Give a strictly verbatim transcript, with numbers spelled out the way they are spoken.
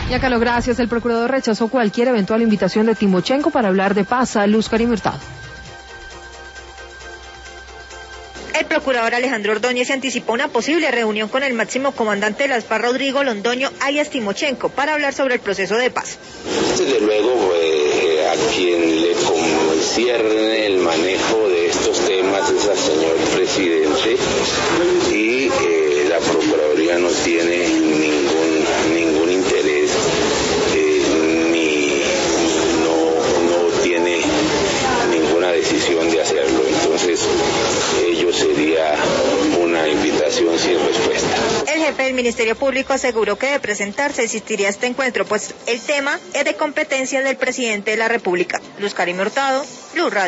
Ya Carlos, gracias. El procurador rechazó cualquier eventual invitación de Timochenko para hablar de paz a Luz Karim Hurtado. El procurador Alejandro Ordóñez se anticipó una posible reunión con el máximo comandante de las FARC, Rodrigo Londoño, alias Timochenko, para hablar sobre el proceso de paz. Desde luego, eh, a quien le concierne el manejo de estos temas es al señor presidente y eh, la Procuraduría no tiene ningún, ningún interés eh, ni no, no tiene ninguna decisión de hacerlo. Entonces, ello sería una invitación sin respuesta. El jefe del Ministerio Público aseguró que de presentarse existiría este encuentro, pues el tema es de competencia del presidente de la República. Luz Karim Hurtado, Blue Radio.